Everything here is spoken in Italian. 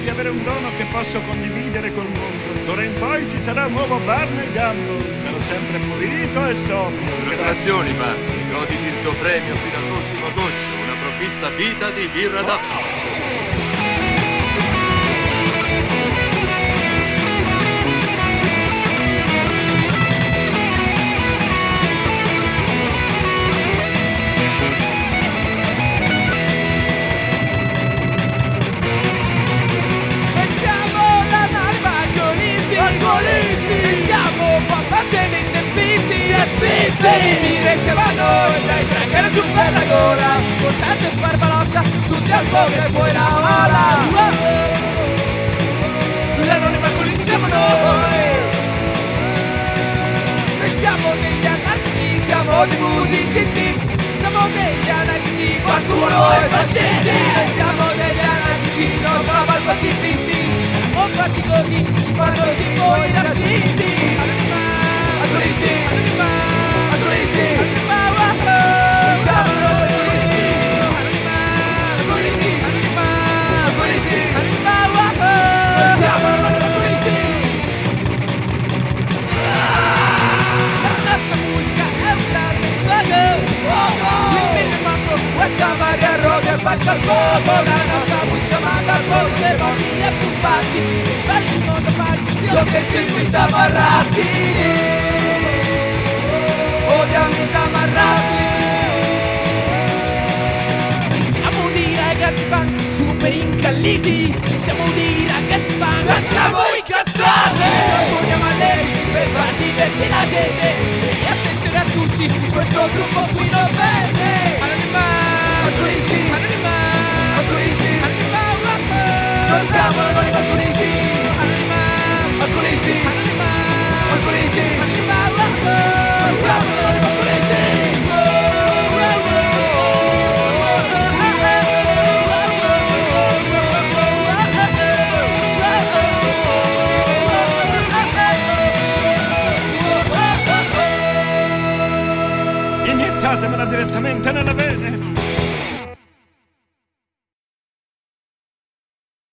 di avere un dono che posso condividere col mondo. D'ora in poi ci sarà un nuovo bar nel Gambo. Sarò sempre pulito e sobrio. Congratulazioni, Marti. Goditi il tuo premio fino all'ultimo goccio. Una provvista vita di birra d'acqua. Dire siamo a noi, dai craccare giù per la gola, portate e sbarbalotta, tutti al po' che poi la ola. L'anonima con siamo noi. Noi siamo degli anarchici, siamo dei musicisti, siamo degli anarchici, qualcuno è fascisti. Noi siamo degli anarchici, non siamo pacifisti, siamo fatti così, fanno tipo i razzisti. Faccia il fuoco, la nostra musica manda al mondo le bambini e pupazzi, per il mondo parti, io che scrivo i tamarrati, odiamo i tamarrati. Siamo dei ragazzi punk super incalliti, siamo dei ragazzi punk, siamo incazzati. Suoniamo a lei per far divertire la gente, e attenzione a tutti, questo gruppo qui non vende. Non siamo anonimi alcolisti, alcolisti, alcolisti, non siamo anonimi alcolisti. Iniettetemela direttamente nelle vene.